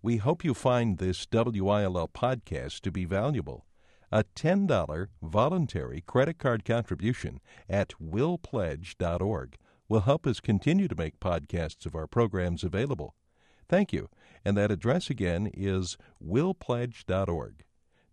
We hope you find this WILL podcast to be valuable. A $10 voluntary credit card contribution at willpledge.org will help us continue to make podcasts of our programs available. Thank you. And that address again is willpledge.org.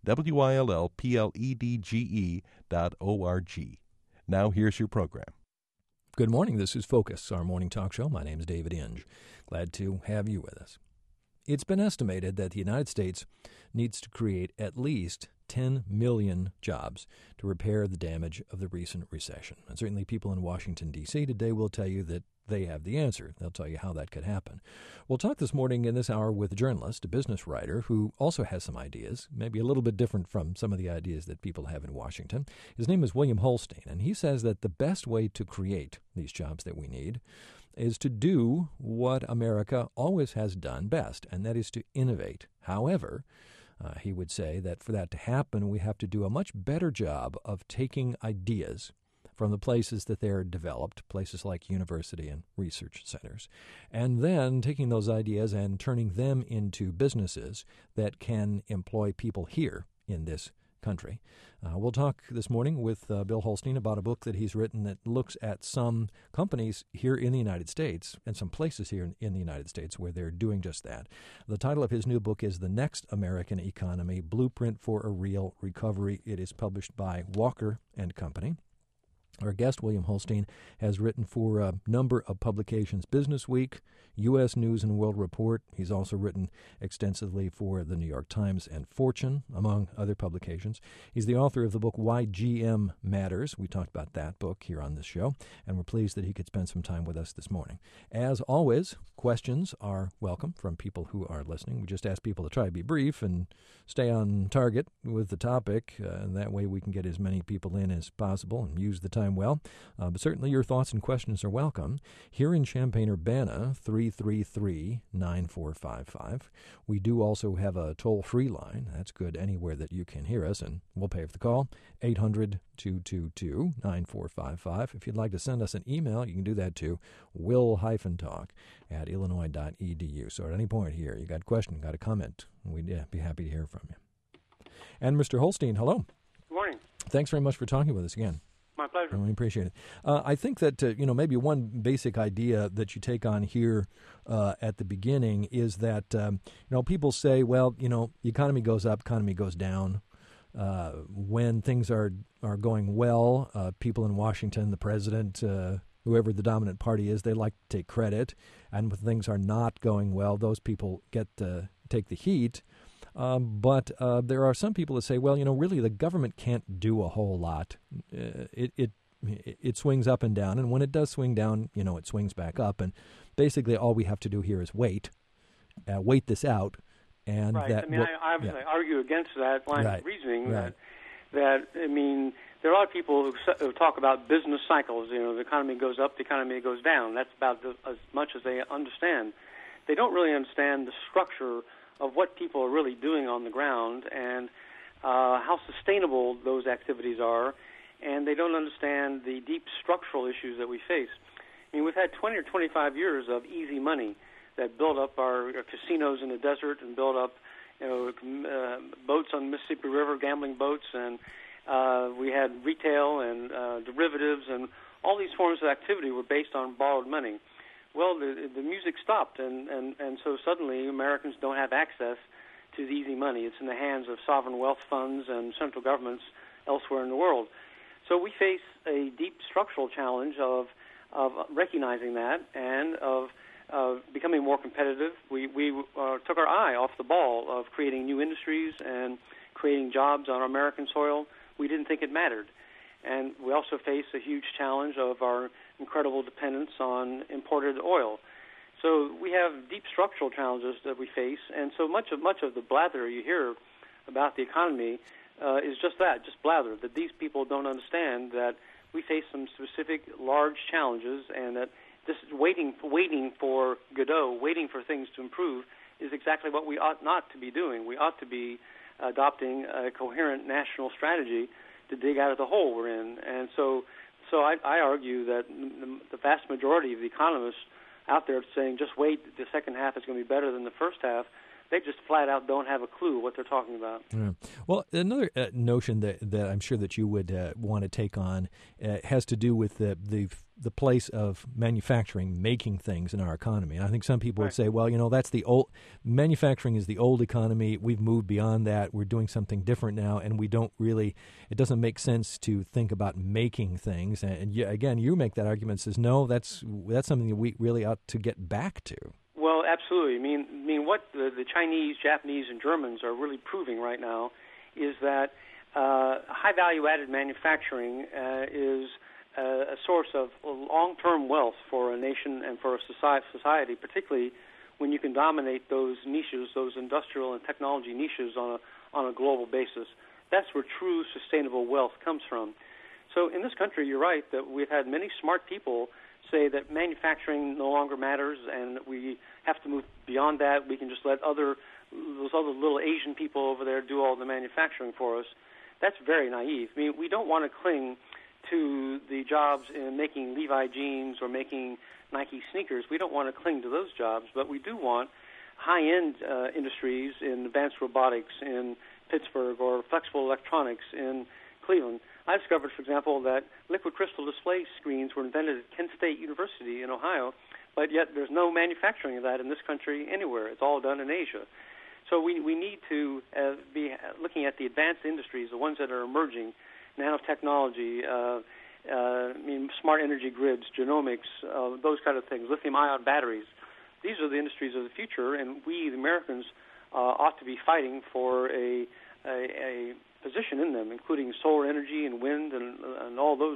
WILLPLEDGE.org. Now here's your program. Good morning. This is Focus, our morning talk show. My name is David Inge. Glad to have you with us. It's been estimated that the United States needs to create at least 10 million jobs to repair the damage of the recent recession. And certainly people in Washington, D.C. today will tell you that they have the answer. They'll tell you how that could happen. We'll talk this morning in this hour with a journalist, a business writer, who also has some ideas, maybe a little bit different from some of the ideas that people have in Washington. His name is William Holstein, and he says that the best way to create these jobs that we need is to do what America always has done best, and that is to innovate. However, he would say that for that to happen, we have to do a much better job of taking ideas from the places that they're developed, places like university and research centers, and then taking those ideas and turning them into businesses that can employ people here in this country. We'll talk this morning with Bill Holstein about a book that he's written that looks at some companies here in the United States and some places here in the United States where they're doing just that. The title of his new book is The Next American Economy, Blueprint for a Real Recovery. It is published by Walker & Company. Our guest, William Holstein, has written for a number of publications, Business Week, U.S. News and World Report. He's also written extensively for the New York Times and Fortune, among other publications. He's the author of the book Why GM Matters. We talked about that book here on this show, and we're pleased that he could spend some time with us this morning. As always, questions are welcome from people who are listening. We just ask people to try to be brief and stay on target with the topic, and that way we can get as many people in as possible and use the time well. But certainly your thoughts and questions are welcome. Here in Champaign-Urbana, 333-9455. We do also have a toll-free line. That's good anywhere that you can hear us, and we'll pay for the call, 800-222-9455. If you'd like to send us an email, you can do that to will-talk@illinois.edu. So at any point here, you got a question, got a comment, we'd be happy to hear from you. And Mr. Holstein, hello. Good morning. Thanks very much for talking with us again. My pleasure. We appreciate it. I think that, maybe one basic idea that you take on here at the beginning is that, people say, well, the economy goes up, economy goes down. When things are going well, people in Washington, the president, whoever the dominant party is, they like to take credit. And when things are not going well, those people get to take the heat. But there are some people that say, well, really the government can't do a whole lot. It swings up and down, and when it does swing down, it swings back up. And basically all we have to do here is wait this out. And right. That I obviously argue against that line of reasoning. Right. There are a lot of people who talk about business cycles. The economy goes up, the economy goes down. That's about as much as they understand. They don't really understand the structure of what people are really doing on the ground and how sustainable those activities are, and they don't understand the deep structural issues that we face. We've had 20 or 25 years of easy money that built up our casinos in the desert and built up boats on the Mississippi River, gambling boats, and we had retail and derivatives, and all these forms of activity were based on borrowed money. Well, the music stopped, and so suddenly Americans don't have access to the easy money. It's in the hands of sovereign wealth funds and central governments elsewhere in the world. So we face a deep structural challenge of recognizing that and of becoming more competitive. We took our eye off the ball of creating new industries and creating jobs on American soil. We didn't think it mattered. And we also face a huge challenge of our incredible dependence on imported oil. So we have deep structural challenges that we face, and so much of the blather you hear about the economy is just that, just blather, that these people don't understand that we face some specific large challenges, and that this waiting for Godot, waiting for things to improve, is exactly what we ought not to be doing. We ought to be adopting a coherent national strategy to dig out of the hole we're in. And so I argue that the vast majority of the economists out there saying just wait, the second half is going to be better than the first half, they just flat out don't have a clue what they're talking about. Yeah. Well, another notion that I'm sure that you would want to take on has to do with the place of manufacturing, making things in our economy. And I think some people would say, well, that's the old manufacturing is the old economy. We've moved beyond that. We're doing something different now, and we don't really. It doesn't make sense to think about making things. And again, you make that argument. Says no, that's something that we really ought to get back to. Well, absolutely. I mean, what the Chinese, Japanese, and Germans are really proving right now is that high value-added manufacturing is a source of long-term wealth for a nation and for a society, particularly when you can dominate those niches, those industrial and technology niches on a global basis. That's where true sustainable wealth comes from. So in this country, you're right that we've had many smart people say that manufacturing no longer matters and we have to move beyond that. We can just let those other little Asian people over there do all the manufacturing for us. That's very naive. I mean, we don't want to cling to the jobs in making Levi jeans or making Nike sneakers. We don't want to cling to those jobs, but we do want high-end industries in advanced robotics in Pittsburgh or flexible electronics in Cleveland. I discovered, for example, that liquid crystal display screens were invented at Kent State University in Ohio, but yet there's no manufacturing of that in this country anywhere. It's all done in Asia. So we need to be looking at the advanced industries, the ones that are emerging, nanotechnology, smart energy grids, genomics, those kind of things, lithium-ion batteries. These are the industries of the future, and we, the Americans, ought to be fighting for a position in them, including solar energy and wind and all those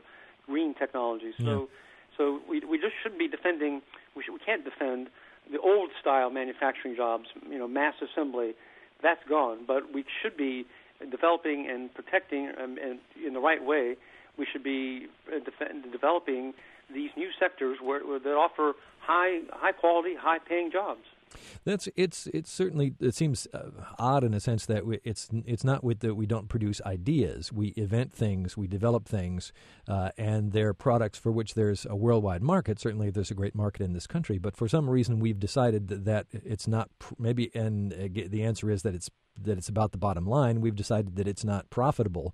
green technologies. Yeah. So we just shouldn't be defending. We can't defend the old style manufacturing jobs. Mass assembly, that's gone. But we should be developing and protecting, and in the right way, we should be developing these new sectors that offer high quality, high paying jobs. It's certainly, it seems odd in a sense that it's not that we don't produce ideas. We invent things, we develop things, and they're products for which there's a worldwide market. Certainly there's a great market in this country, but for some reason we've decided that it's not, maybe, and the answer is that it's about the bottom line. We've decided that it's not profitable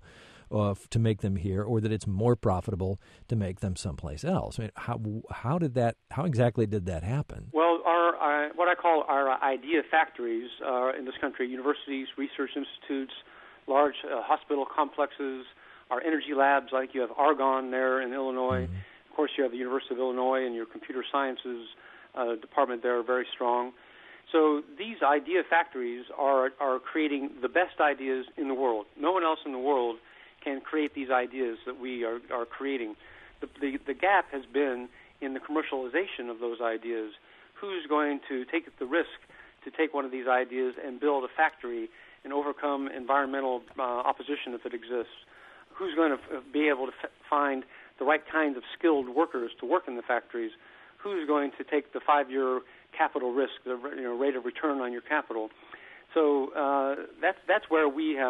to make them here, or that it's more profitable to make them someplace else. I mean, how exactly did that happen? Well, what I call our idea factories in this country, universities, research institutes, large hospital complexes, our energy labs, like you have Argonne there in Illinois. Mm-hmm. Of course, you have the University of Illinois and your computer sciences department there are very strong. So these idea factories are creating the best ideas in the world. No one else in the world can create these ideas that we are creating. The gap has been in the commercialization of those ideas. Who's going to take the risk to take one of these ideas and build a factory and overcome environmental opposition if it exists? Who's going to be able to find the right kinds of skilled workers to work in the factories? Who's going to take the 5-year capital risk, the rate of return on your capital? So that's where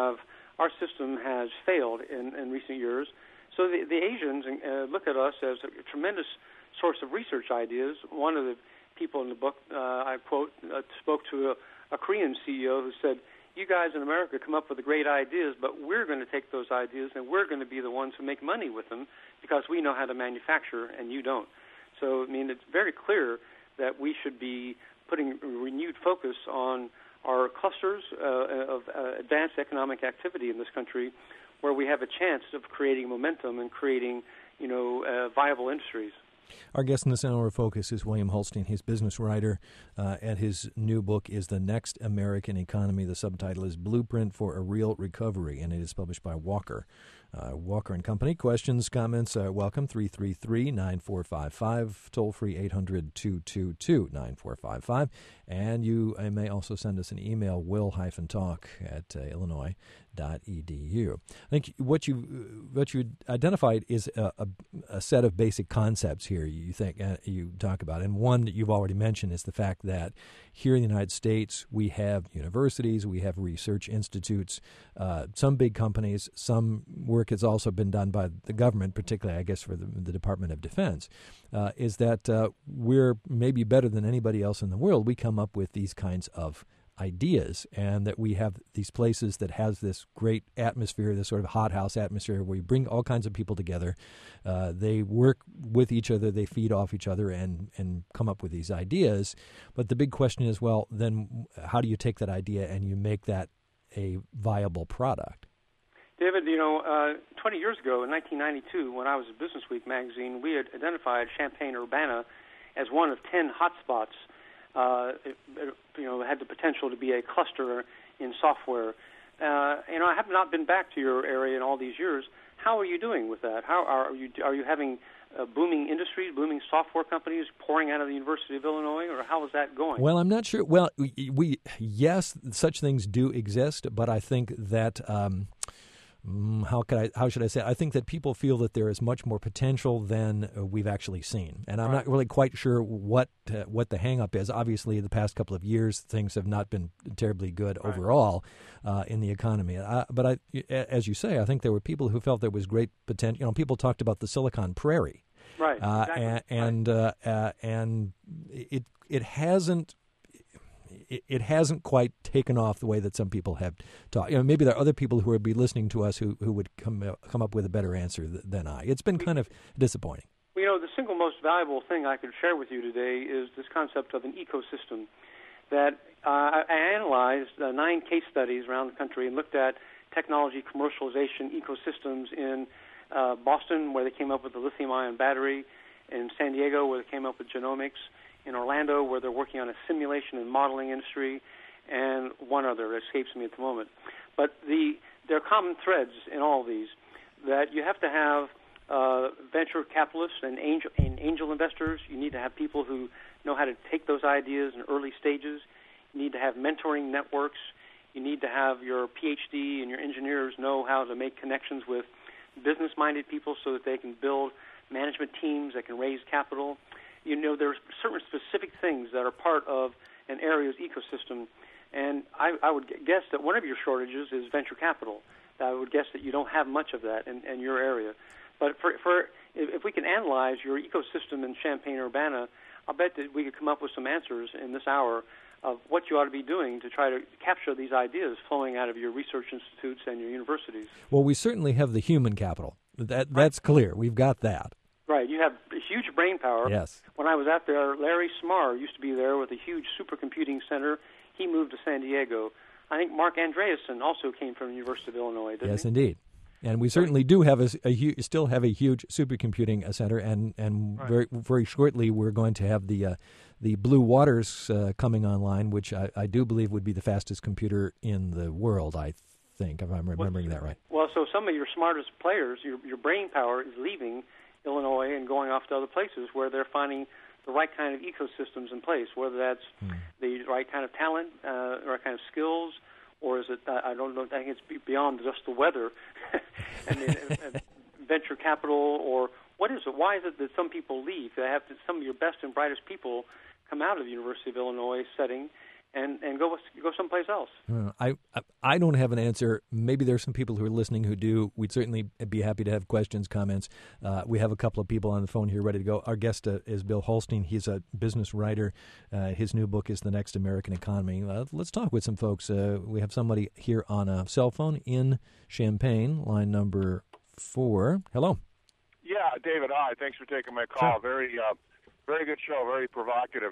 our system has failed in recent years. So the Asians look at us as a tremendous source of research ideas. One of the people in the book, I quote, spoke to a Korean CEO who said, you guys in America come up with the great ideas, but we're going to take those ideas and we're going to be the ones who make money with them because we know how to manufacture and you don't. So, it's very clear that we should be putting renewed focus on our clusters of advanced economic activity in this country where we have a chance of creating momentum and creating, viable industries. Our guest in this hour of Focus is William Holstein. He's a business writer, and his new book is The Next American Economy. The subtitle is Blueprint for a Real Recovery, and it is published by Walker. Walker & Company. Questions, comments, welcome, 333-9455, toll-free 800-222-9455. And you may also send us an email, will-talk@illinois.edu. I think what you identified is a set of basic concepts here you talk about. And one that you've already mentioned is the fact that here in the United States we have universities, we have research institutes, some big companies, some work has also been done by the government, particularly, I guess, for the Department of Defense, is that we're maybe better than anybody else in the world. We come up with these kinds of ideas, and that we have these places that has this great atmosphere, this sort of hothouse atmosphere where we bring all kinds of people together. They work with each other, they feed off each other, and come up with these ideas. But the big question is, well, then how do you take that idea and you make that a viable product? David, 20 years ago, in 1992, when I was at Business Week magazine, we had identified Champaign-Urbana as one of 10 hotspots. It had the potential to be a cluster in software. I have not been back to your area in all these years. How are you doing with that? How are you having booming industries, booming software companies pouring out of the University of Illinois, or how is that going? Well, I'm not sure. Well, yes, such things do exist, but I think that how should I say? I think that people feel that there is much more potential than we've actually seen, and I'm not really quite sure what the hang-up is. Obviously, the past couple of years, things have not been terribly good overall in the economy. But as you say, I think there were people who felt there was great potential. People talked about the Silicon Prairie, right? Exactly. And it hasn't. It hasn't quite taken off the way that some people have taught. Maybe there are other people who would be listening to us who would come up with a better answer than I. It's been kind of disappointing. Well, the single most valuable thing I could share with you today is this concept of an ecosystem. That I analyzed 9 case studies around the country and looked at technology commercialization ecosystems in Boston, where they came up with the lithium-ion battery, in San Diego, where they came up with genomics, in Orlando, where they're working on a simulation and modeling industry, and one other that escapes me at the moment. But there are common threads in all of these, that you have to have venture capitalists and angel investors. You need to have people who know how to take those ideas in early stages. You need to have mentoring networks. You need to have your PhD and your engineers know how to make connections with business-minded people so that they can build management teams that can raise capital. There's certain specific things that are part of an area's ecosystem, and I would guess that one of your shortages is venture capital. I would guess that you don't have much of that in your area. But if we can analyze your ecosystem in Champaign-Urbana, I'll bet that we could come up with some answers in this hour of what you ought to be doing to try to capture these ideas flowing out of your research institutes and your universities. Well, we certainly have the human capital. That's clear. We've got that. Right. You have huge brain power. Yes. When I was out there, Larry Smarr used to be there with a huge supercomputing center. He moved to San Diego. I think Mark Andreessen also came from the University of Illinois, didn't he? Yes, indeed. And we certainly do have still have a huge supercomputing center, and very very shortly we're going to have the Blue Waters coming online, which I do believe would be the fastest computer in the world, I think, if I'm remembering that right. Well, so some of your smartest players, your brain power is leaving Illinois and going off to other places where they're finding the right kind of ecosystems in place, whether that's the right kind of talent, right kind of skills, or is it, I don't know, I think it's beyond just the weather, and venture capital, or what is it? Why is it that some people leave? They have some of your best and brightest people come out of the University of Illinois setting and go someplace else. I don't have an answer. Maybe there's some people who are listening who do. We'd certainly be happy to have questions, comments. We have a couple of people on the phone here ready to go. Our guest is Bill Holstein. He's a business writer. His new book is The Next American Economy. Let's talk with some folks. We have somebody here on a cell phone in Champaign, line number 4. Hello. Yeah, David, hi. Thanks for taking my call. Sure. Very good show, very provocative.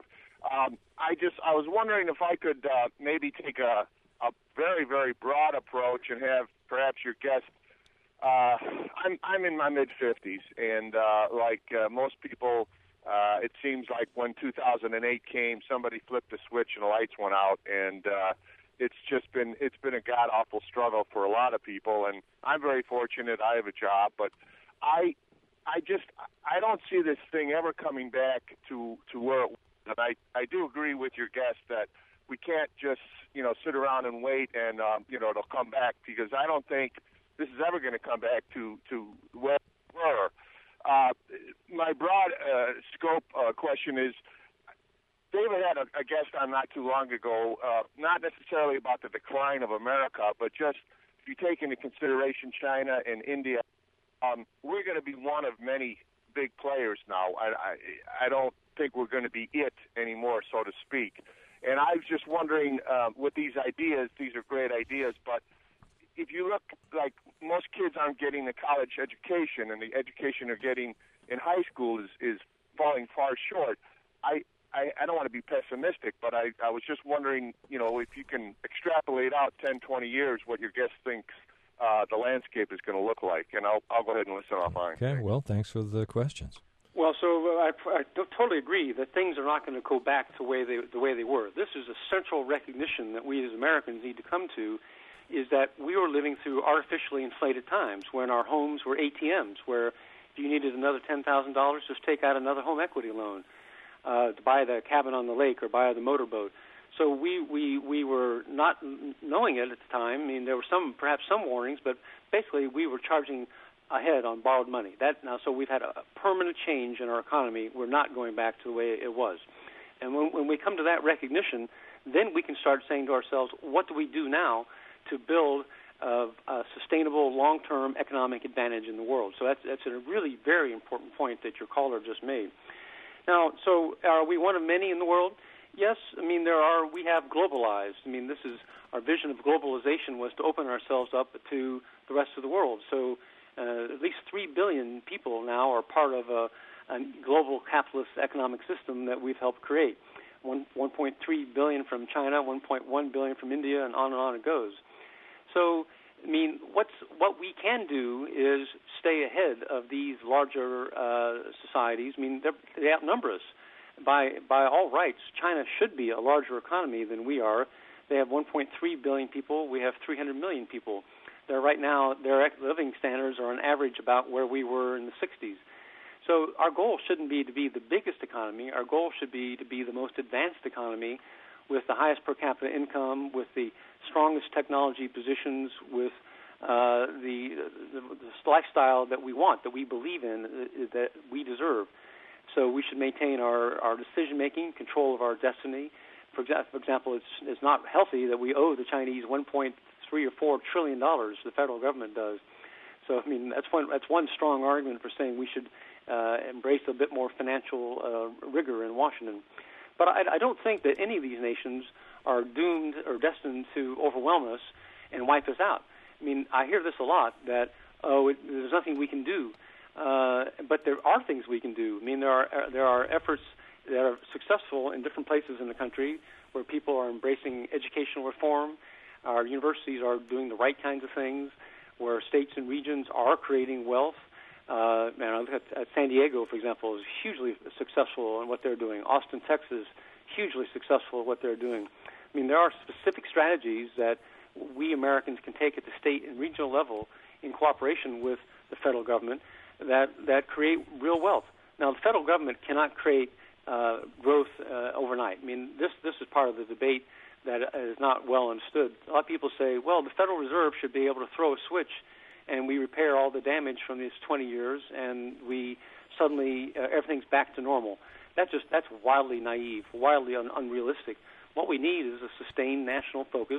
I was wondering if I could maybe take a very, very broad approach and have perhaps your guest. I'm in my mid-50s, and like most people, it seems like when 2008 came, somebody flipped a switch and the lights went out, and it's been a god-awful struggle for a lot of people. And I'm very fortunate; I have a job, but I don't see this thing ever coming back to where it was. And I do agree with your guest that we can't just, sit around and wait and, it'll come back, because I don't think this is ever going to come back to where we were. My broad scope question is, David had a guest on not too long ago, not necessarily about the decline of America, but just if you take into consideration China and India, we're going to be one of many big players now. I don't think we're going to be it anymore, so to speak. And I was just wondering, with these ideas, these are great ideas, but if you look, like most kids aren't getting the college education, and the education they're getting in high school is falling far short. I don't want to be pessimistic, but I was just wondering, if you can extrapolate out 10, 20 years what your guest thinks the landscape is going to look like. And I'll go ahead and listen offline. Okay, well, thanks for the questions. Well, so I totally agree that things are not going to go back to the way they were. This is a central recognition that we as Americans need to come to, is that we were living through artificially inflated times when our homes were ATMs, where if you needed another $10,000, just take out another home equity loan to buy the cabin on the lake or buy the motorboat. So we were not knowing it at the time. I mean, there were perhaps some warnings, but basically we were charging ahead on borrowed money. So we've had a permanent change in our economy. We're not going back to the way it was. And when we come to that recognition, then we can start saying to ourselves, what do we do now to build a sustainable long-term economic advantage in the world? So that's a really very important point that your caller just made. Now, so are we one of many in the world? Yes. I mean, we have globalized. I mean, this is our vision of globalization was to open ourselves up to the rest of the world. So at least 3 billion people now are part of a global capitalist economic system that we've helped create. 1.3 billion from China, 1.1 billion from India, and on it goes. So, I mean, what we can do is stay ahead of these larger societies. I mean, they outnumber us. By all rights, China should be a larger economy than we are. They have 1.3 billion people. We have 300 million people. Right now, their living standards are on average about where we were in the 60s. So our goal shouldn't be to be the biggest economy. Our goal should be to be the most advanced economy with the highest per capita income, with the strongest technology positions, with the lifestyle that we want, that we believe in, that we deserve. So we should maintain our decision-making, control of our destiny. For example, it's not healthy that we owe the Chinese 1.3 or $4 trillion. The federal government does. So I mean that's one strong argument for saying we should embrace a bit more financial rigor in Washington. But I don't think that any of these nations are doomed or destined to overwhelm us and wipe us out. I mean, I hear this a lot, that there's nothing we can do. But there are things we can do. I mean, there are efforts that are successful in different places in the country where people are embracing educational reform. Our universities are doing the right kinds of things, where states and regions are creating wealth. And I look at San Diego, for example, is hugely successful in what they're doing. Austin, Texas, hugely successful in what they're doing. I mean, there are specific strategies that we Americans can take at the state and regional level in cooperation with the federal government that create real wealth. Now, the federal government cannot create growth overnight. I mean, this is part of the debate that is not well understood. A lot of people say, well, the Federal Reserve should be able to throw a switch and we repair all the damage from these 20 years and we suddenly everything's back to normal. That's wildly naive, wildly unrealistic. What we need is a sustained national focus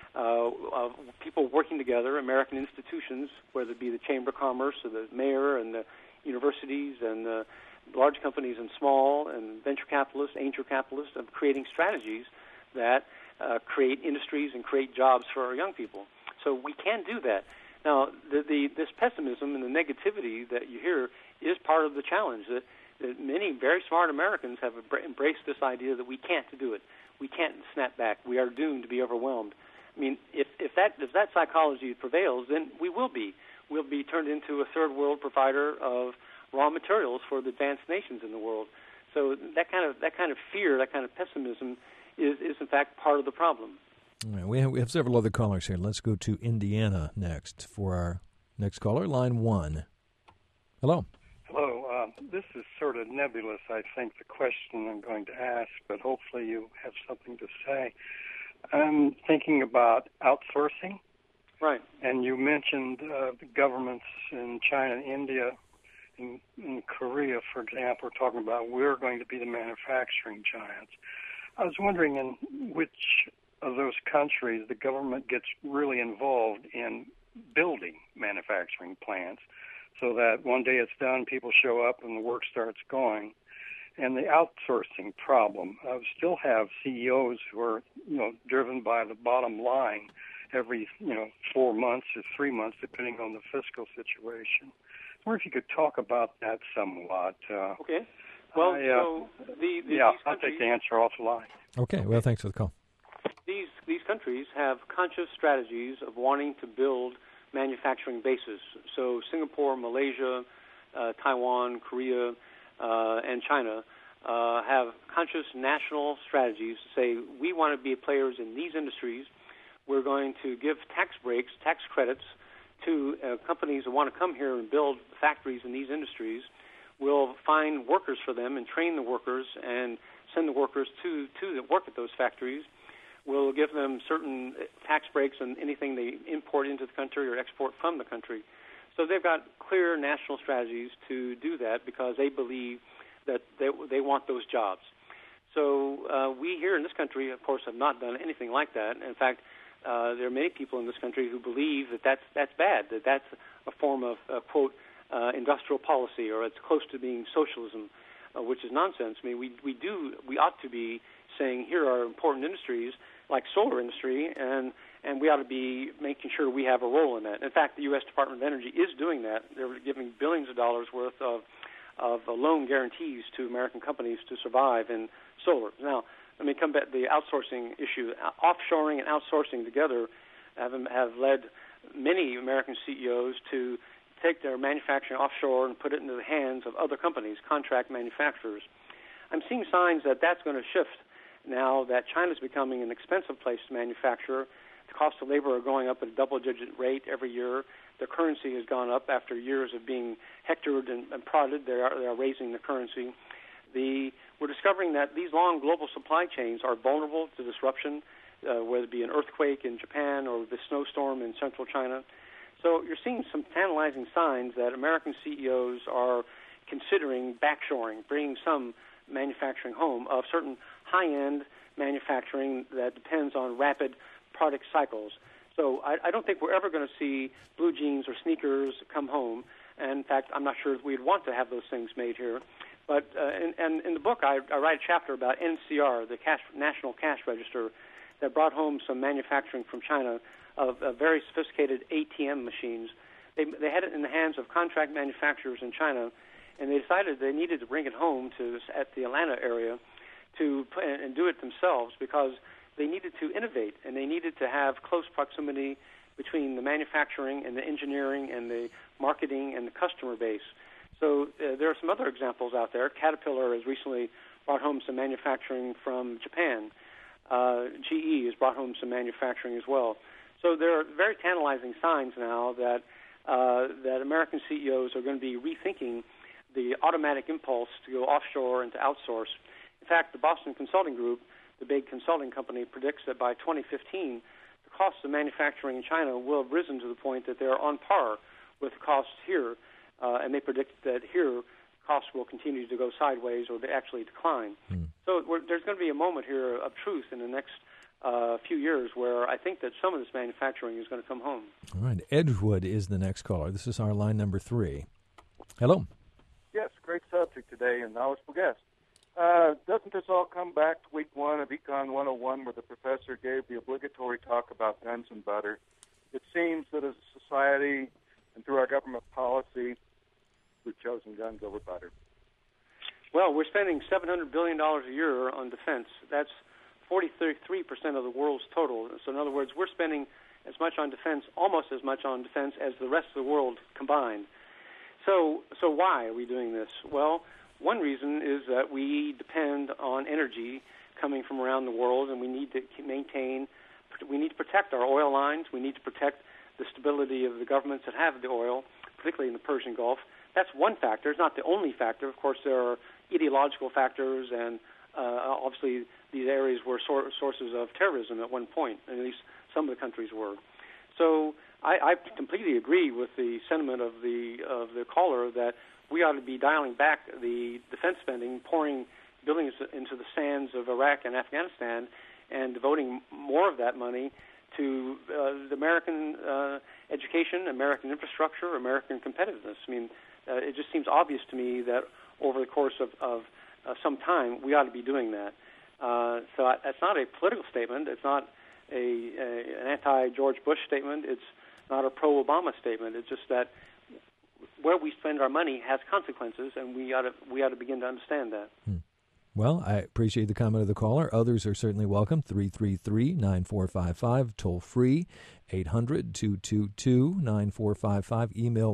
of people working together, American institutions, whether it be the Chamber of Commerce or the mayor and the universities and the large companies and small and venture capitalists, angel capitalists, of creating strategies that create industries and create jobs for our young people. So we can do that. Now, this pessimism and the negativity that you hear is part of the challenge, that many very smart Americans have embraced this idea that we can't do it. We can't snap back. We are doomed to be overwhelmed. I mean, if that psychology prevails, then we'll be turned into a third world provider of raw materials for the advanced nations in the world. So that kind of fear, that kind of pessimism is in fact part of the problem. All right, we have several other callers here. Let's go to Indiana next for our next caller, line 1. Hello. Hello. This is sort of nebulous, I think, the question I'm going to ask, but hopefully you have something to say. I'm thinking about outsourcing. Right. And you mentioned the governments in China and India, in Korea, for example, are talking about we're going to be the manufacturing giants. I was wondering in which of those countries the government gets really involved in building manufacturing plants so that one day it's done, people show up, and the work starts going. and the outsourcing problem. I still have CEOs who are, driven by the bottom line every, 4 months or 3 months, depending on the fiscal situation. I wonder if you could talk about that somewhat. Okay. Well, I'll take the answer offline. Okay. Well, thanks for the call. These countries have conscious strategies of wanting to build manufacturing bases. So Singapore, Malaysia, Taiwan, Korea, and China have conscious national strategies to say, we want to be players in these industries. We're going to give tax breaks, tax credits to companies that want to come here and build factories in these industries. We'll find workers for them and train the workers and send the workers to work at those factories. We'll give them certain tax breaks on anything they import into the country or export from the country. So they've got clear national strategies to do that because they believe that they want those jobs. So we here in this country, of course, have not done anything like that. In fact, there are many people in this country who believe that that's bad, that that's a form of, quote, industrial policy, or it's close to being socialism, which is nonsense. I mean, we ought to be saying here are important industries like solar industry, and we ought to be making sure we have a role in that. In fact, the U.S. Department of Energy is doing that. They're giving billions of dollars worth of loan guarantees to American companies to survive in solar. Now, let me come back to the outsourcing issue. Offshoring and outsourcing together have led many American CEOs to take their manufacturing offshore and put it into the hands of other companies, contract manufacturers. I'm seeing signs that that's going to shift now that China's becoming an expensive place to manufacture. The cost of labor are going up at a double-digit rate every year. Their currency has gone up after years of being hectored and prodded. They are raising the currency. We're discovering that these long global supply chains are vulnerable to disruption, whether it be an earthquake in Japan or the snowstorm in central China. So you're seeing some tantalizing signs that American CEOs are considering backshoring, bringing some manufacturing home of certain high-end manufacturing that depends on rapid product cycles. So I don't think we're ever going to see blue jeans or sneakers come home. And in fact, I'm not sure if we'd want to have those things made here. But in the book, I write a chapter about NCR, the National Cash Register, that brought home some manufacturing from China of very sophisticated ATM machines. They had it in the hands of contract manufacturers in China, and they decided they needed to bring it home at the Atlanta area and do it themselves because they needed to innovate and they needed to have close proximity between the manufacturing and the engineering and the marketing and the customer base. So there are some other examples out there. Caterpillar has recently brought home some manufacturing from Japan. GE has brought home some manufacturing as well. So there are very tantalizing signs now that American CEOs are going to be rethinking the automatic impulse to go offshore and to outsource. In fact, the Boston Consulting Group, the big consulting company, predicts that by 2015, the costs of manufacturing in China will have risen to the point that they're on par with the costs here, and they predict that here costs will continue to go sideways or they actually decline. So there's going to be a moment here of truth in the next few years where I think that some of this manufacturing is going to come home. All right. Edgewood is the next caller. This is our line number 3. Hello. Yes, great subject today and knowledgeable guest. Doesn't this all come back to week 1 of Econ 101 where the professor gave the obligatory talk about guns and butter? It seems that as a society and through our government policy, we've chosen guns over butter. Well, we're spending $700 billion a year on defense. That's 43% of the world's total. So in other words, we're spending as much on defense, almost as much on defense as the rest of the world combined. So why are we doing this? Well, one reason is that we depend on energy coming from around the world, and we need to protect our oil lines. We need to protect the stability of the governments that have the oil, particularly in the Persian Gulf. That's one factor. It's not the only factor. Of course, there are ideological factors, and obviously these areas were sources of terrorism at one point, and at least some of the countries were. So I completely agree with the sentiment of the caller that we ought to be dialing back the defense spending, pouring billions into the sands of Iraq and Afghanistan, and devoting more of that money to the American education, American infrastructure, American competitiveness. I mean, it just seems obvious to me that over the course of some time, we ought to be doing that. So that's not a political statement. It's not an anti-George Bush statement. It's not a pro-Obama statement. It's just that where we spend our money has consequences, and we ought to begin to understand that. Well, I appreciate the comment of the caller. Others are certainly welcome. 333-9455, toll free, 800-222-9455. Email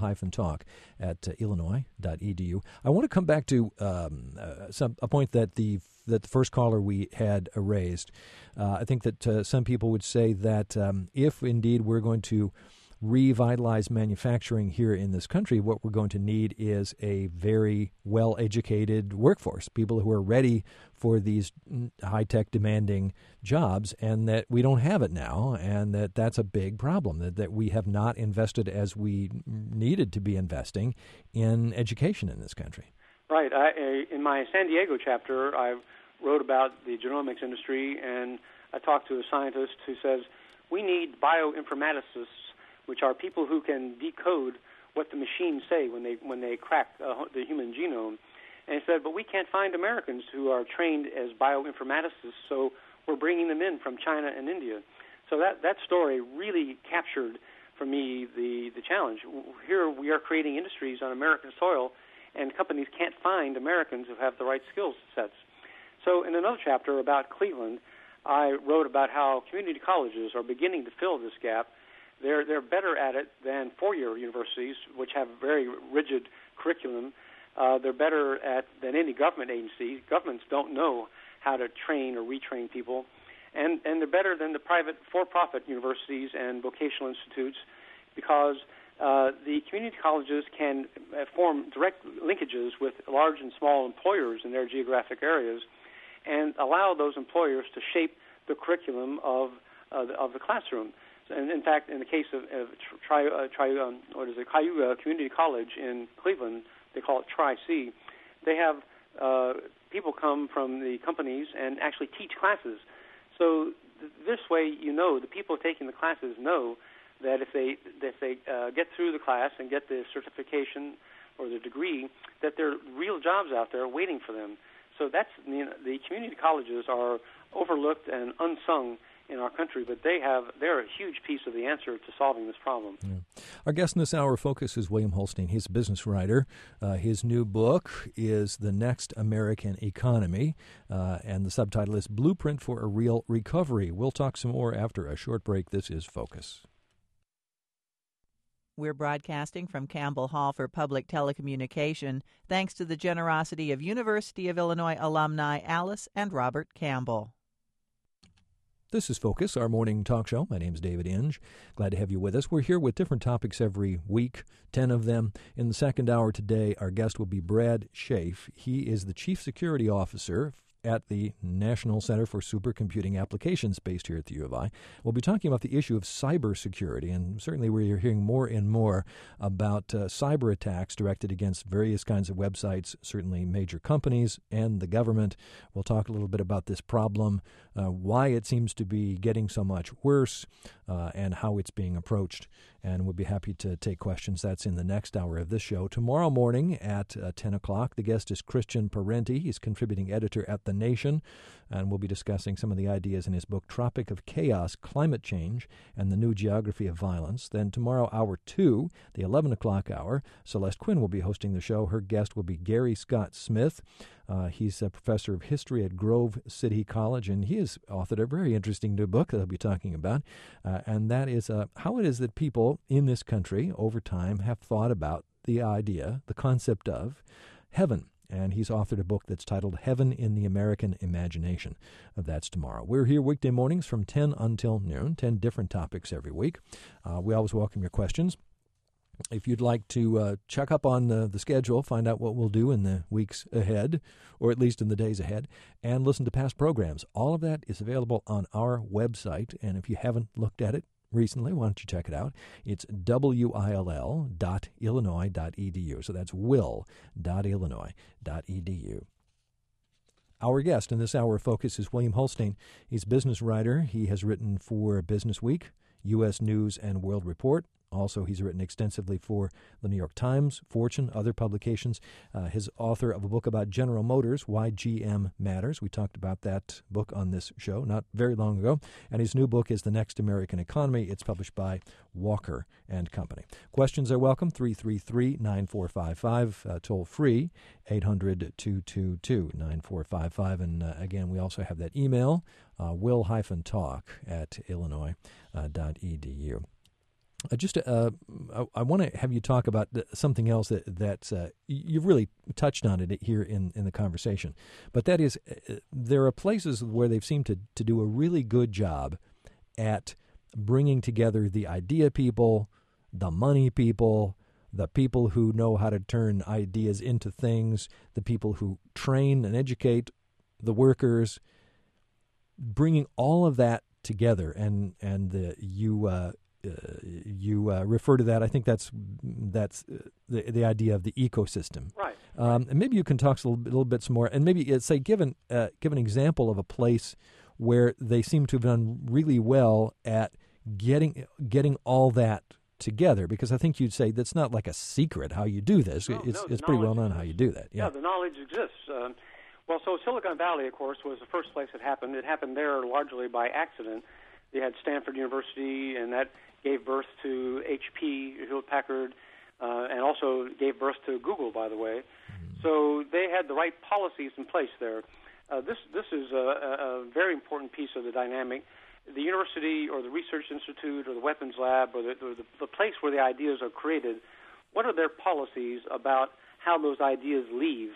will-talk@illinois.edu. I want to come back to a point that the first caller we had raised. I think that some people would say that if indeed we're going to revitalize manufacturing here in this country, what we're going to need is a very well-educated workforce, people who are ready for these high-tech demanding jobs, and that we don't have it now, and that's a big problem, that we have not invested as we needed to be investing in education in this country. Right. In my San Diego chapter, I wrote about the genomics industry, and I talked to a scientist who says we need bioinformaticists, which are people who can decode what the machines say when they crack the human genome. And he said, but we can't find Americans who are trained as bioinformaticists, so we're bringing them in from China and India. So that story really captured for me the challenge. Here we are creating industries on American soil, and companies can't find Americans who have the right skill sets. So in another chapter about Cleveland, I wrote about how community colleges are beginning to fill this gap. They're better at it than four-year universities, which have very rigid curriculum. They're better than any government agency. Governments don't know how to train or retrain people. And they're better than the private for-profit universities and vocational institutes because the community colleges can form direct linkages with large and small employers in their geographic areas and allow those employers to shape the curriculum of the classroom. And in fact, in the case of Cayuga Community College in Cleveland, they call it Tri-C, they have people come from the companies and actually teach classes. So this way, the people taking the classes know that if they get through the class and get the certification or the degree, that there are real jobs out there waiting for them. So that's the community colleges are overlooked and unsung in our country, but they're a huge piece of the answer to solving this problem. Yeah. Our guest in this hour focus is William Holstein. He's a business writer. His new book is The Next American Economy, and the subtitle is Blueprint for a Real Recovery. We'll talk some more after a short break. This is Focus. We're broadcasting from Campbell Hall for Public Telecommunication, thanks to the generosity of University of Illinois alumni Alice and Robert Campbell. This is Focus, our morning talk show. My name is David Inge. Glad to have you with us. We're here with different topics every week, 10 of them. In the second hour today, our guest will be Brad Schaaf. He is the Chief Security Officer at the National Center for Supercomputing Applications based here at the U of I. We'll be talking about the issue of cybersecurity, and certainly we're hearing more and more about cyber attacks directed against various kinds of websites, certainly major companies and the government. We'll talk a little bit about this problem, why it seems to be getting so much worse, and how it's being approached. And we'll be happy to take questions. That's in the next hour of this show. Tomorrow morning at 10 o'clock, the guest is Christian Parenti. He's contributing editor at The Nation, and we'll be discussing some of the ideas in his book, Tropic of Chaos, Climate Change, and the New Geography of Violence. Then tomorrow, hour 2, the 11 o'clock hour, Celeste Quinn will be hosting the show. Her guest will be Gary Scott Smith. He's a professor of history at Grove City College, and he has authored a very interesting new book that I'll be talking about, and that is how it is that people in this country over time have thought about the idea, the concept of heaven. And he's authored a book that's titled Heaven in the American Imagination. That's tomorrow. We're here weekday mornings from 10 until noon, 10 different topics every week. We always welcome your questions. If you'd like to check up on the schedule, find out what we'll do in the weeks ahead, or at least in the days ahead, and listen to past programs, all of that is available on our website. And if you haven't looked at it recently, why don't you check it out? It's will.illinois.edu. So that's will.illinois.edu. Our guest in this hour of Focus is William Holstein. He's a business writer. He has written for Business Week, U.S. News and World Report, Also, he's written extensively for the New York Times, Fortune, other publications. He's author of a book about General Motors, Why GM Matters. We talked about that book on this show not very long ago. And his new book is The Next American Economy. It's published by Walker and Company. Questions are welcome, 333-9455, toll free, 800-222-9455. And again, we also have that email, will-talk@illinois.edu. I want to have you talk about something else that you've really touched on it here in the conversation. But that is, there are places where they've seemed to do a really good job at bringing together the idea people, the money people, the people who know how to turn ideas into things, the people who train and educate the workers, bringing all of that together. And you refer to that. I think that's the idea of the ecosystem. Right. And maybe you can talk a little bit some more, and maybe say give an example of a place where they seem to have done really well at getting all that together. Because I think you'd say that's not like a secret how you do this. It's pretty well known how you do that. Yeah, the knowledge exists. So Silicon Valley, of course, was the first place it happened. It happened there largely by accident. They had Stanford University, and that gave birth to HP, Hewlett-Packard, and also gave birth to Google, by the way. So they had the right policies in place there. This is a very important piece of the dynamic. The university or the research institute or the weapons lab or the place where the ideas are created, what are their policies about how those ideas leave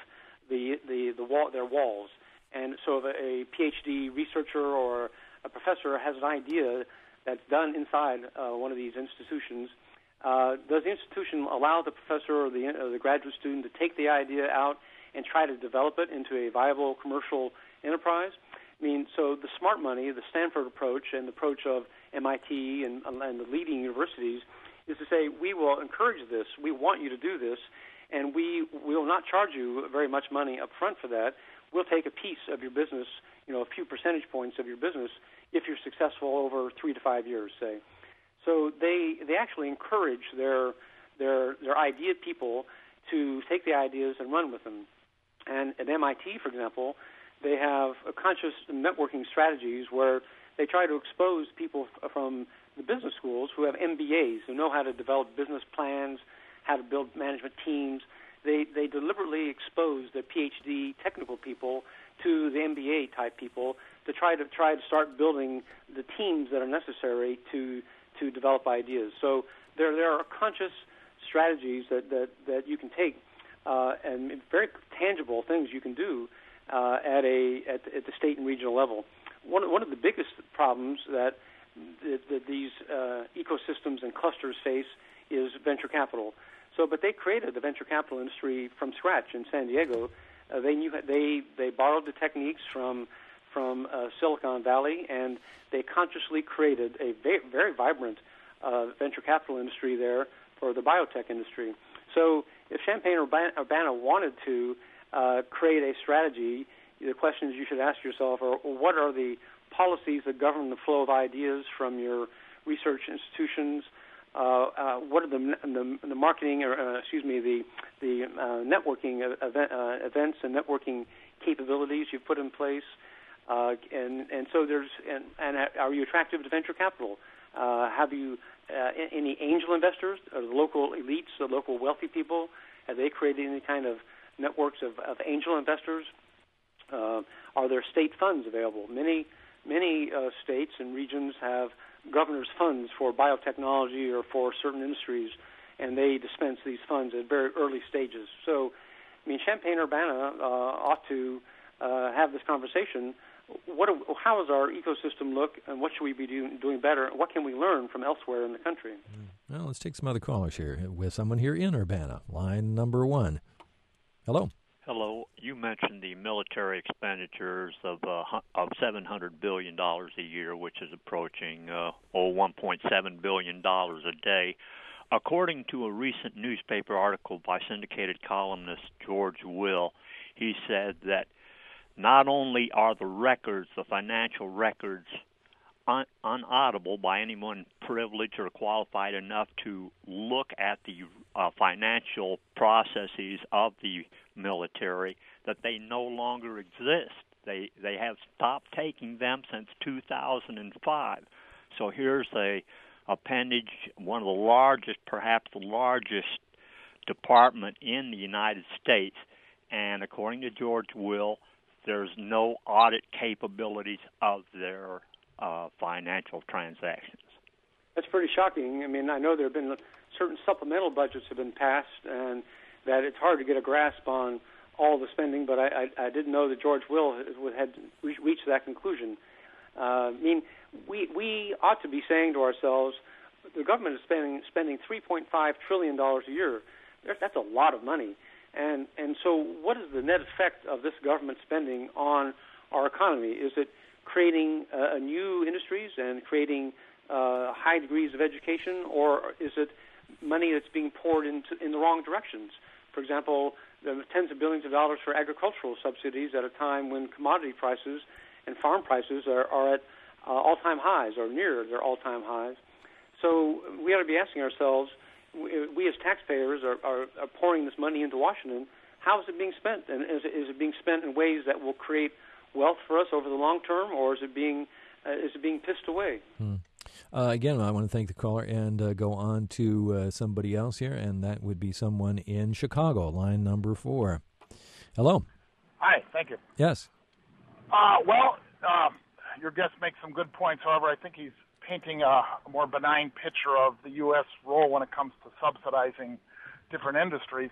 their walls? And so if a PhD researcher or a professor has an idea that's done inside one of these institutions, does the institution allow the professor or the graduate student to take the idea out and try to develop it into a viable commercial enterprise? I mean, so the smart money, the Stanford approach and the approach of MIT and the leading universities is to say, we will encourage this, we want you to do this, and we will not charge you very much money up front for that. We'll take a piece of your business, a few percentage points of your business, if you're successful over 3 to 5 years, say. So they actually encourage their idea people to take the ideas and run with them. And at MIT, for example, they have a conscious networking strategies where they try to expose people from the business schools who have MBAs, who know how to develop business plans, how to build management teams. They deliberately expose the PhD technical people to the MBA type people to try to start building the teams that are necessary to develop ideas. So there are conscious strategies that you can take and very tangible things you can do at the state and regional level. One of the biggest problems that these ecosystems and clusters face is venture capital. But they created the venture capital industry from scratch in San Diego. They borrowed the techniques from Silicon Valley, and they consciously created a very, very vibrant venture capital industry there for the biotech industry. So if Champaign-Urbana wanted to create a strategy, the questions you should ask yourself are, what are the policies that govern the flow of ideas from your research institutions? What are the marketing, or the networking events and networking capabilities you've put in place? And so are you attractive to venture capital? Have you any angel investors, or the local elites, the local wealthy people? Have they created any kind of networks of angel investors? Are there state funds available? Many states and regions have governor's funds for biotechnology or for certain industries, and they dispense these funds at very early stages. So, Champaign-Urbana ought to have this conversation. How does our ecosystem look, and what should we be doing better? What can we learn from elsewhere in the country? Well, let's take some other callers here. We have someone here in Urbana, line number 1. Hello. Hello. You mentioned the military expenditures of $700 billion a year, which is approaching $1.7 billion a day. According to a recent newspaper article by syndicated columnist George Will, he said that not only are the financial records unaudible by anyone privileged or qualified enough to look at the financial processes of the military that they no longer exist. They have stopped taking them since 2005. So here's a appendage, one of the largest, perhaps the largest department in the United States, and according to George Will, there's no audit capabilities of their financial transactions. That's pretty shocking. I mean, I know there have been certain supplemental budgets have been passed, and that it's hard to get a grasp on all the spending, but I didn't know that George Will had reached that conclusion. I mean, we ought to be saying to ourselves, the government is spending $3.5 trillion a year. That's a lot of money. And so what is the net effect of this government spending on our economy? Is it creating new industries and creating high degrees of education, or is it money that's being poured in the wrong directions? For example, there are tens of billions of dollars for agricultural subsidies at a time when commodity prices and farm prices are at all-time highs or near their all-time highs. So we ought to be asking ourselves, we as taxpayers are pouring this money into Washington, how is it being spent? And is it being spent in ways that will create wealth for us over the long term, or is it being pissed away? Again, I want to thank the caller and go on to somebody else here, and that would be someone in Chicago, line number 4. Hello. Hi, thank you. Yes. Your guest makes some good points. However, I think he's painting a more benign picture of the U.S. role when it comes to subsidizing different industries.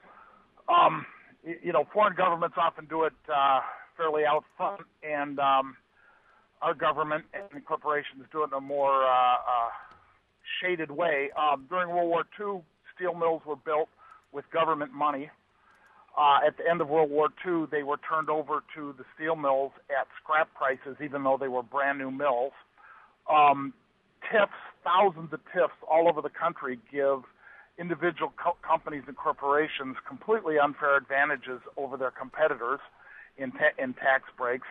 Foreign governments often do it fairly out front, and our government and corporations do it in a more shaded way. During World War II, steel mills were built with government money. At the end of World War II, they were turned over to the steel mills at scrap prices, even though they were brand new mills. TIFs, thousands of TIFs all over the country give individual companies and corporations completely unfair advantages over their competitors in tax breaks.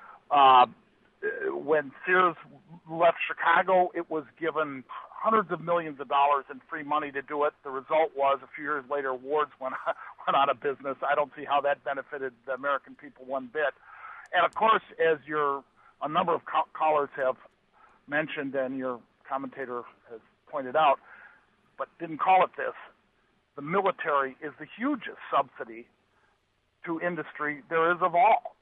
When Sears left Chicago, it was given hundreds of millions of dollars in free money to do it. The result was, a few years later, Ward's went out of business. I don't see how that benefited the American people one bit. And, of course, as a number of callers have mentioned and your commentator has pointed out, but didn't call it this, the military is the hugest subsidy to industry there is of all.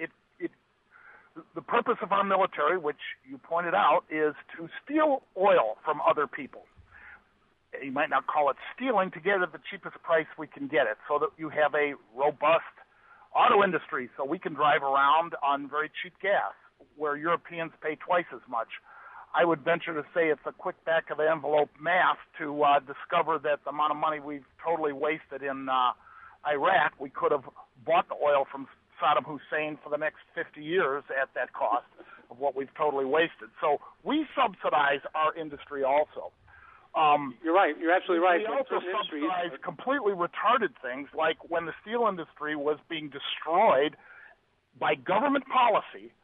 The purpose of our military, which you pointed out, is to steal oil from other people. You might not call it stealing, to get it at the cheapest price we can get it, so that you have a robust auto industry, so we can drive around on very cheap gas, where Europeans pay twice as much. I would venture to say it's a quick back-of-the-envelope math to discover that the amount of money we've totally wasted in Iraq, we could have bought the oil from Saddam Hussein for the next 50 years at that cost of what we've totally wasted. So we subsidize our industry also. You're right. You're absolutely right. We also subsidize completely retarded things, like when the steel industry was being destroyed by government policy,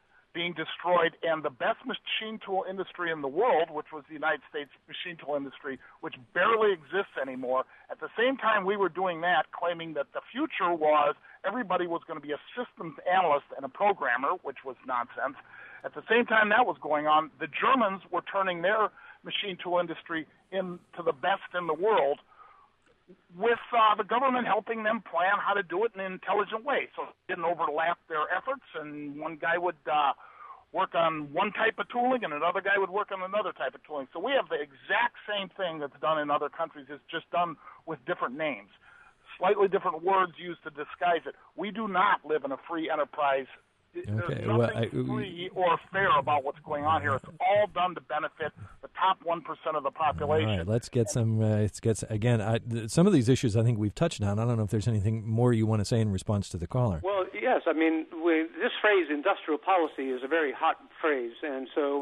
and the best machine tool industry in the world, which was the United States machine tool industry, which barely exists anymore. At the same time we were doing that, claiming that the future was everybody was going to be a systems analyst and a programmer, which was nonsense. At the same time that was going on, the Germans were turning their machine tool industry into the best in the world, with the government helping them plan how to do it in an intelligent way, so it didn't overlap their efforts, and one guy would work on one type of tooling and another guy would work on another type of tooling. So we have the exact same thing that's done in other countries. It's just done with different names, slightly different words used to disguise it. We do not live in a free enterprise. There's nothing free or fair about what's going on here. It's all done to benefit the top 1% of the population. All right, let's get some. Some of these issues I think we've touched on. I don't know if there's anything more you want to say in response to the caller. Well, yes. I mean, this phrase, industrial policy, is a very hot phrase, and so,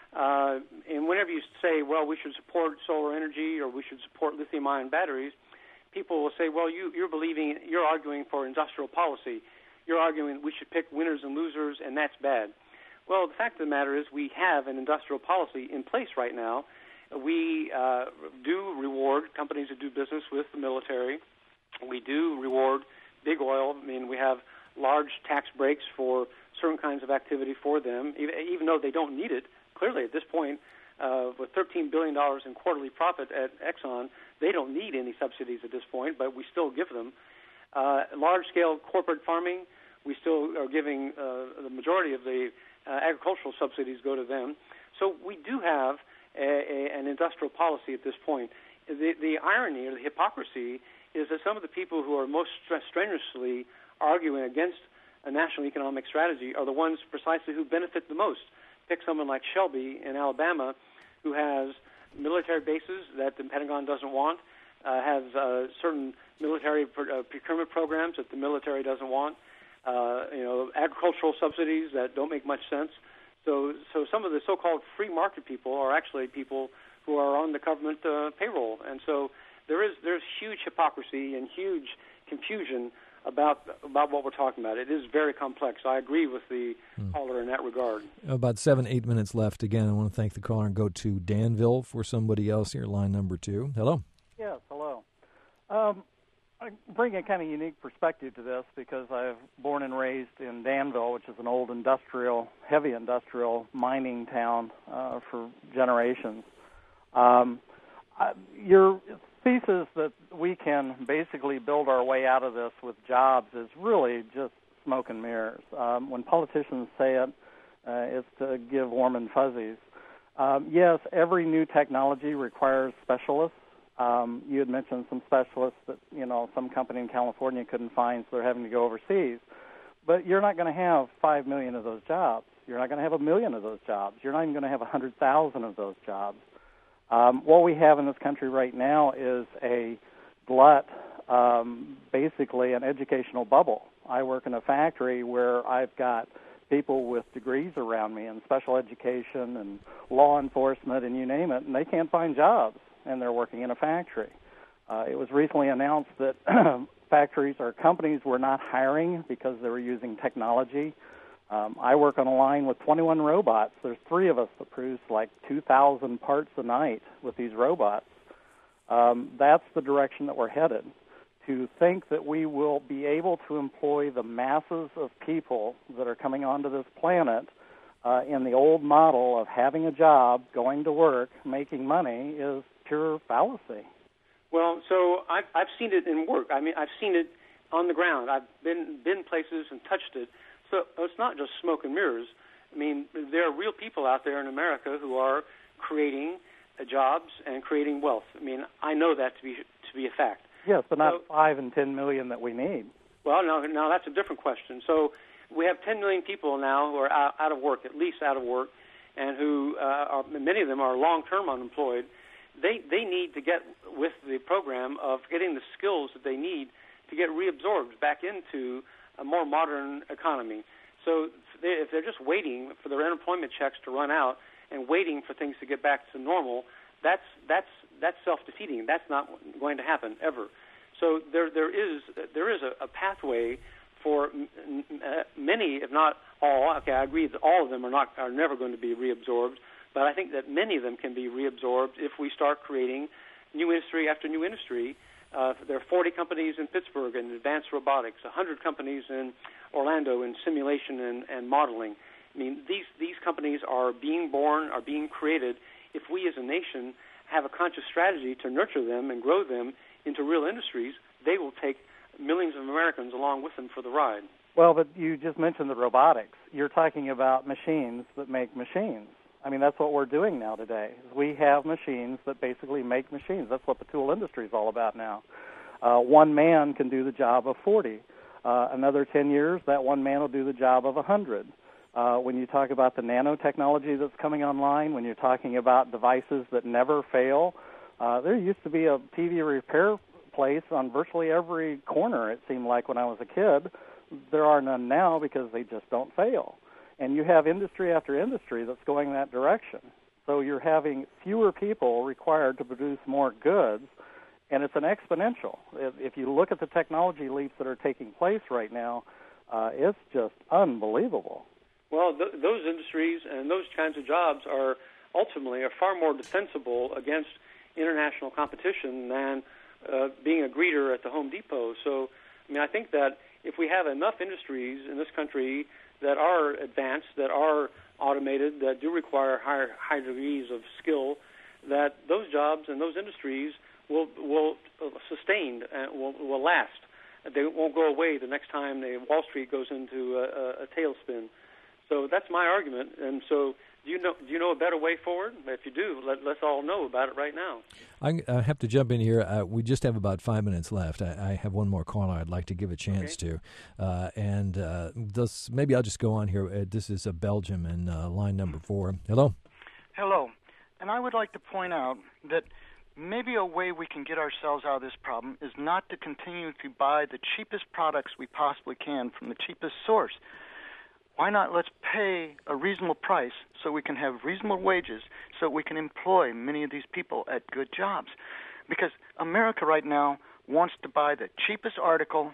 and whenever you say, well, we should support solar energy or we should support lithium-ion batteries, people will say, well, you're arguing for industrial policy. You're arguing we should pick winners and losers, and that's bad. Well, the fact of the matter is we have an industrial policy in place right now. We do reward companies that do business with the military. We do reward big oil. I mean, we have large tax breaks for certain kinds of activity for them, even though they don't need it. Clearly, at this point, with $13 billion in quarterly profit at Exxon, they don't need any subsidies at this point, but we still give them. Large-scale corporate farming, we still are giving the majority of the agricultural subsidies go to them. So we do have an industrial policy at this point. The irony or the hypocrisy is that some of the people who are most strenuously arguing against a national economic strategy are the ones precisely who benefit the most. Pick someone like Shelby in Alabama, who has military bases that the Pentagon doesn't want, has certain military procurement programs that the military doesn't want, agricultural subsidies that don't make much sense. So some of the so-called free market people are actually people who are on the government payroll, and so there's huge hypocrisy and huge confusion about what we're talking about. It is very complex. I agree with the caller in that regard. About 7-8 minutes left. Again, I want to thank the caller and go to Danville for somebody else here, line number 2. Hello. Yes, hello. I bring a kind of unique perspective to this because I've born and raised in Danville, which is an old heavy industrial mining town for generations. Your thesis that we can basically build our way out of this with jobs is really just smoke and mirrors. When politicians say it, it's to give warm and fuzzies. Yes, every new technology requires specialists. You had mentioned some specialists that, some company in California couldn't find, so they're having to go overseas. But you're not going to have 5 million of those jobs. You're not going to have 1 million of those jobs. You're not even going to have 100,000 of those jobs. What we have in this country right now is a glut, basically an educational bubble. I work in a factory where I've got people with degrees around me in special education and law enforcement and you name it, and they can't find jobs, and they're working in a factory. It was recently announced that factories or companies were not hiring because they were using technology. I work on a line with 21 robots. There's 3 of us that produce like 2,000 parts a night with these robots. That's the direction that we're headed. To think that we will be able to employ the masses of people that are coming onto this planet in the old model of having a job, going to work, making money is pure fallacy. Well, so I've seen it in work. I mean, I've seen it on the ground. I've been places and touched it. So it's not just smoke and mirrors. I mean, there are real people out there in America who are creating jobs and creating wealth. I mean, I know that to be a fact. Yes, but not 5 and 10 million that we need. Well, now that's a different question. So we have 10 million people now who are out of work, at least out of work, and who many of them are long-term unemployed. They need to get with the program of getting the skills that they need to get reabsorbed back into a more modern economy. So if they're just waiting for their unemployment checks to run out and waiting for things to get back to normal, that's self-defeating. That's not going to happen ever. So there is a pathway for many, if not all. Okay, I agree that all of them are never going to be reabsorbed, but I think that many of them can be reabsorbed if we start creating new industry after new industry. There are 40 companies in Pittsburgh in advanced robotics, 100 companies in Orlando in simulation and modeling. I mean, these companies are being born, are being created. If we as a nation have a conscious strategy to nurture them and grow them into real industries, they will take millions of Americans along with them for the ride. Well, but you just mentioned the robotics. You're talking about machines that make machines. I mean, that's what we're doing now today. We have machines that basically make machines. That's what the tool industry is all about now. One man can do the job of 40. Another 10 years, that one man will do the job of 100. When you talk about the nanotechnology that's coming online, when you're talking about devices that never fail, there used to be a TV repair place on virtually every corner, it seemed like, when I was a kid. There are none now because they just don't fail. And you have industry after industry that's going that direction. So you're having fewer people required to produce more goods, and it's an exponential. If you look at the technology leaps that are taking place right now, it's just unbelievable. Well, those industries and those kinds of jobs are far more defensible against international competition than being a greeter at the Home Depot. So, I think that if we have enough industries in this country that are advanced, that are automated, that do require high degrees of skill, that those jobs and those industries will sustain and will last. They won't go away the next time Wall Street goes into a tailspin. So that's my argument. And so, do you know a better way forward? If you do, let's all know about it right now. I have to jump in here. We just have about 5 minutes left. I have one more caller I'd like to give a chance to. Maybe I'll just go on here. This is Belgium and line number 4. Hello. Hello. And I would like to point out that maybe a way we can get ourselves out of this problem is not to continue to buy the cheapest products we possibly can from the cheapest source. Why not let's pay a reasonable price so we can have reasonable wages so we can employ many of these people at good jobs? Because America right now wants to buy the cheapest article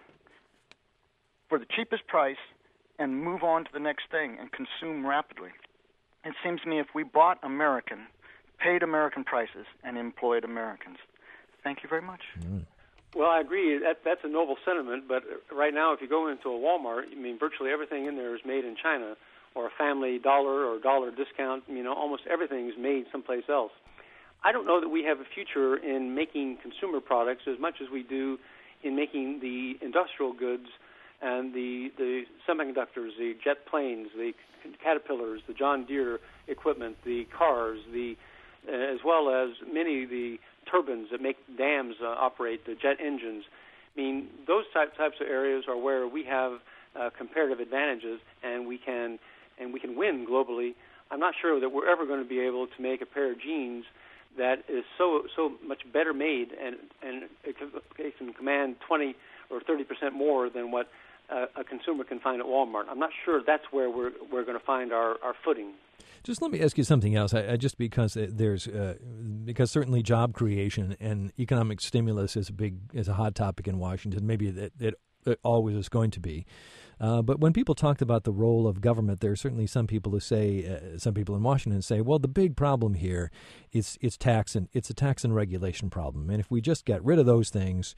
for the cheapest price and move on to the next thing and consume rapidly. It seems to me if we bought American, paid American prices, and employed Americans. Thank you very much. Mm. Well, I agree. That's a noble sentiment, but right now if you go into a Walmart, virtually everything in there is made in China, or a Family Dollar or dollar discount. Almost everything is made someplace else. I don't know that we have a future in making consumer products as much as we do in making the industrial goods and the semiconductors, the jet planes, the Caterpillars, the John Deere equipment, the cars, as well as many of the turbines that make dams operate, the jet engines. Those types of areas are where we have comparative advantages, and we can win globally. I'm not sure that we're ever going to be able to make a pair of jeans that is so much better made, and it can command 20 or 30% more than what a consumer can find at Walmart. I'm not sure that's where we're going to find our footing. Just let me ask you something else. Because certainly job creation and economic stimulus is a hot topic in Washington. Maybe it always is going to be. But when people talked about the role of government, there are certainly some people who say, some people in Washington say, well, the big problem here is it's a tax and regulation problem. And if we just get rid of those things,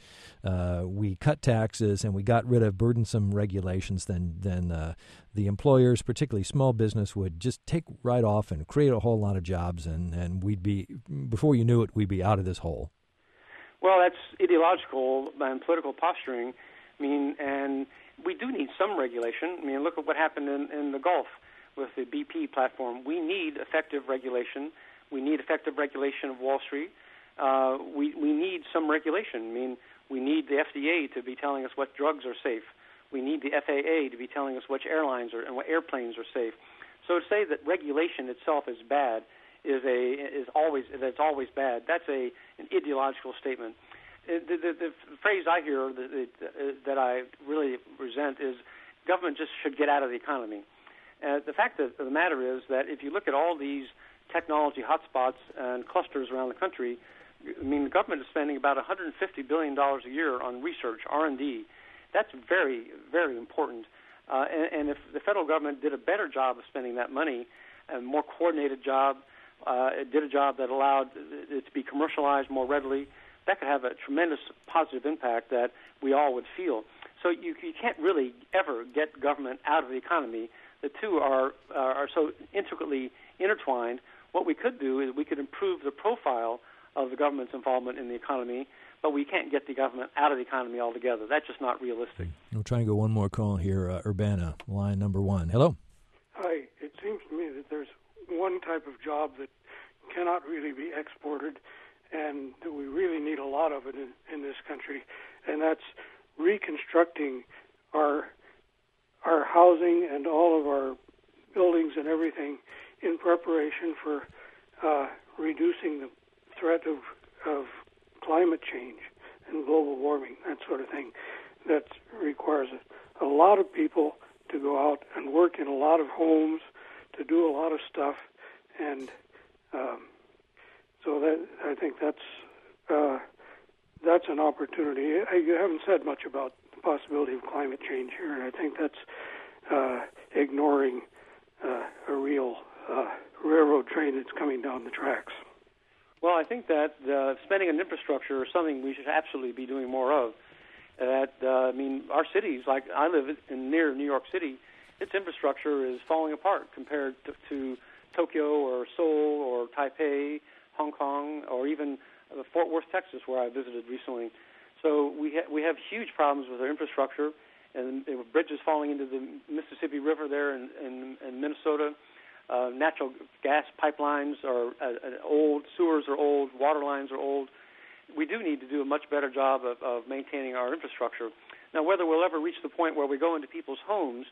we cut taxes and we got rid of burdensome regulations, then the employers, particularly small business, would just take right off and create a whole lot of jobs, and we'd be, before you knew it, we'd be out of this hole. Well, that's ideological and political posturing. And we do need some regulation. Look at what happened in the Gulf with the BP platform. We need effective regulation. We need effective regulation of Wall Street. We need some regulation. We need the FDA to be telling us what drugs are safe. We need the FAA to be telling us which airlines and what airplanes are safe. So to say that regulation itself is bad is always bad. That's an ideological statement. The phrase I hear that I really resent is government just should get out of the economy. The fact of the matter is that if you look at all these technology hotspots and clusters around the country, the government is spending about $150 billion a year on research, R&D. That's very, very important. And if the federal government did a better job of spending that money, a more coordinated job, it did a job that allowed it to be commercialized more readily, that could have a tremendous positive impact that we all would feel. So you can't really ever get government out of the economy. The two are so intricately intertwined. What we could do is we could improve the profile of the government's involvement in the economy, but we can't get the government out of the economy altogether. That's just not realistic. We'll try and go one more call here. Urbana, line number 1. Hello. Hi. It seems to me that there's one type of job that cannot really be exported, and that we really need a lot of it in this country, and that's reconstructing our housing and all of our buildings and everything in preparation for reducing the threat of climate change and global warming, that sort of thing. That requires a lot of people to go out and work in a lot of homes, to do a lot of stuff, and so that I think that's an opportunity. You haven't said much about the possibility of climate change here, and I think that's ignoring a real railroad train that's coming down the tracks. Well, I think that spending on infrastructure is something we should absolutely be doing more of. Our cities, like I live near New York City, its infrastructure is falling apart compared to Tokyo or Seoul or Taipei, Hong Kong, or even Fort Worth, Texas, where I visited recently. So we have huge problems with our infrastructure, and bridges falling into the Mississippi River there in Minnesota. Natural gas pipelines are old, sewers are old, water lines are old. We do need to do a much better job of maintaining our infrastructure. Now, whether we'll ever reach the point where we go into people's homes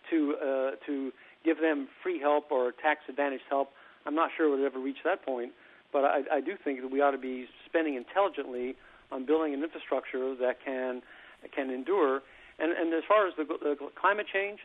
to give them free help or tax-advantaged help, I'm not sure we'll ever reach that point. But I do think that we ought to be spending intelligently on building an infrastructure that can endure. And as far as the climate change,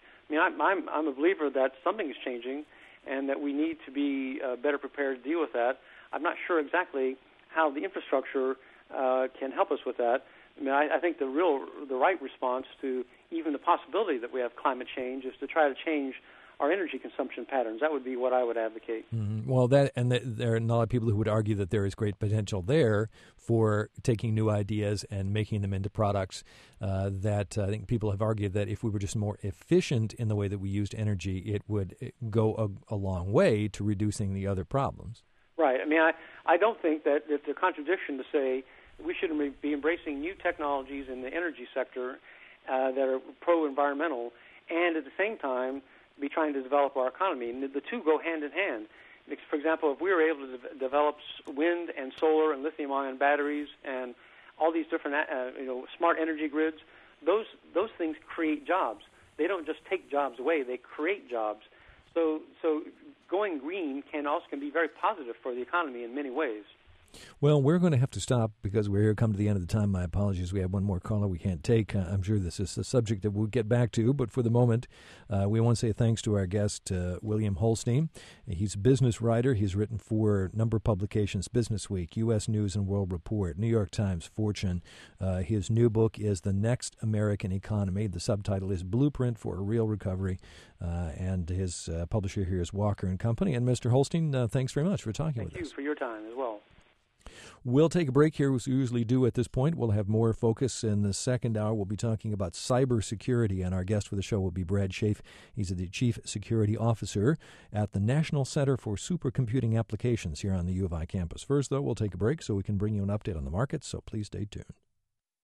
I'm a believer that something is changing, and that we need to be better prepared to deal with that. I'm not sure exactly how the infrastructure can help us with that. I think the right response to even the possibility that we have climate change is to try to change our energy consumption patterns. That would be what I would advocate. Mm-hmm. Well, there are a lot of people who would argue that there is great potential there for taking new ideas and making them into products that I think people have argued that if we were just more efficient in the way that we used energy, it would go a long way to reducing the other problems. Right. I don't think that it's a contradiction to say we should be embracing new technologies in the energy sector that are pro-environmental, and at the same time be trying to develop our economy. And the two go hand in hand. For example, if we were able to develop wind and solar and lithium-ion batteries and all these different smart energy grids, those things create jobs. They don't just take jobs away; they create jobs. So going green can be very positive for the economy in many ways. Well, we're going to have to stop because we're come to the end of the time. My apologies. We have one more caller we can't take. I'm sure this is a subject that we'll get back to, but for the moment, we want to say thanks to our guest, William Holstein. He's a business writer. He's written for a number of publications, Business Week, U.S. News and World Report, New York Times, Fortune. His new book is The Next American Economy. The subtitle is Blueprint for a Real Recovery, and his publisher here is Walker & Company. And Mr. Holstein, thanks very much for talking with us. Thank you for your time as well. We'll take a break here, as we usually do at this point. We'll have more focus in the second hour. We'll be talking about cybersecurity, and our guest for the show will be Brad Schaaf. He's the Chief Security Officer at the National Center for Supercomputing Applications here on the U of I campus. First, though, we'll take a break so we can bring you an update on the market, so please stay tuned.